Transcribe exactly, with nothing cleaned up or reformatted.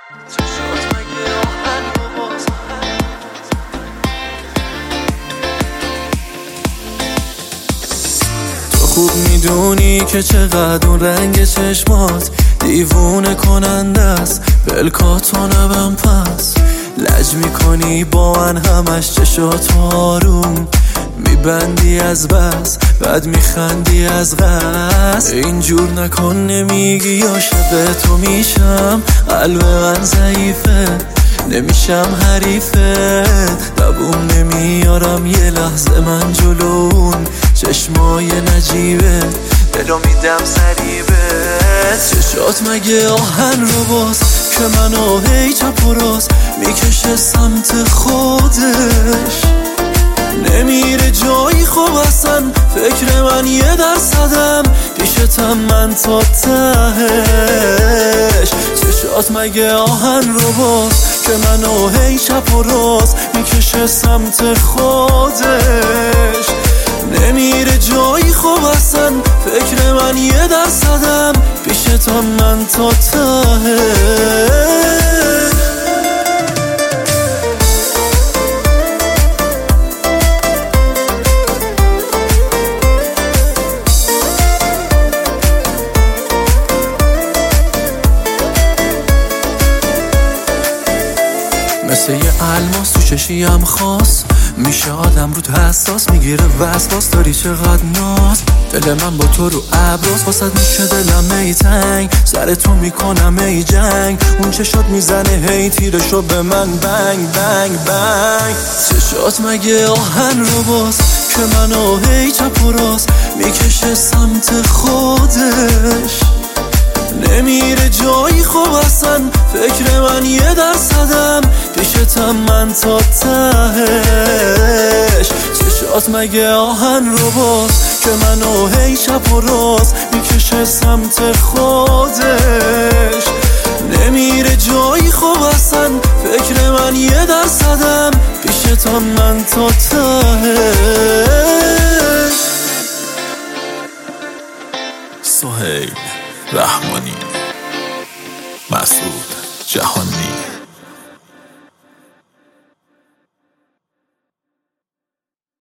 تو خوب میدونی که چقدر اون رنگ چشمات دیوونه کننده است، پلکاتو نبم پس لج میکنی با من همش چشاتو آروم میبندی از بس بعد میخندی از قصد. اینجور نکن نمیگی عاشق تو میشم، قلب من ضعیفه نمیشم حریفه، لبوم نمیارم یه لحظه من جلون چشمای نجیبه دلو میدم سریبه. چشات مگه آهن رو باز که منو هی چپ و راست میکشه سمت خودش، نمیره جایی خوب اصلا فکر من یه درصدم پیشتم من تا تهش. چشات مگه آهن رو باز که منو هی چپ و راست میکشه سمت خودش، نمیره جایی خوب اصلا فکر من یه درصدم پیشتم من تا تهش. مثل یه الماس تو چشیم خاص میشه آدم رو تو حساس میگیره وسواس، داری چقدر ناز دل من با تو رو ابراز واسد میشه دلم ای تنگ سر تو میکنم ای جنگ، اون چشات میزنه هی تیرشو به من بنگ بنگ بنگ. چشات مگه آهن رو باز که منو هی چپ و راست میکشه سمت خودش، نمیره جایی خوب اصلا فکر من یه درصدم پیشتم من تا تهش. چشات مگه آهن رو باز که منو هی چپ و راست میکشه سمت خودش، نمیره جایی خوب اصلا فکر من یه درصدم پیشتم من تا تهش. سهیل رحمانی، مسعود جهانی.